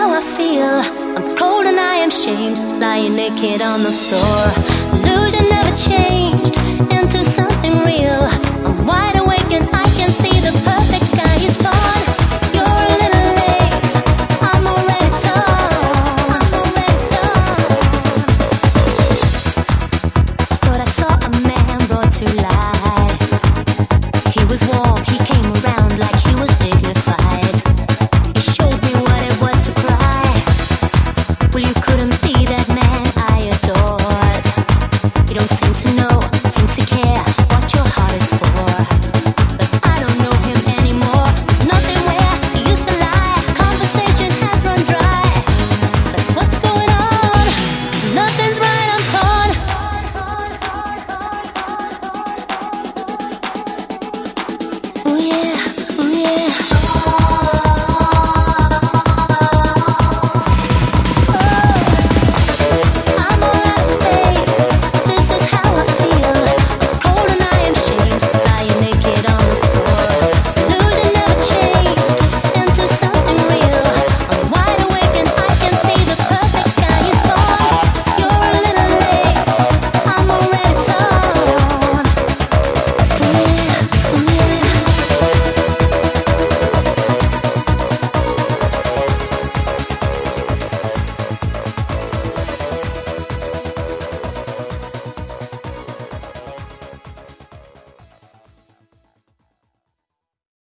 how I feel. I'm cold and I am shamed, lying naked on the floor. Illusion never changed into something real. I'm wide awake.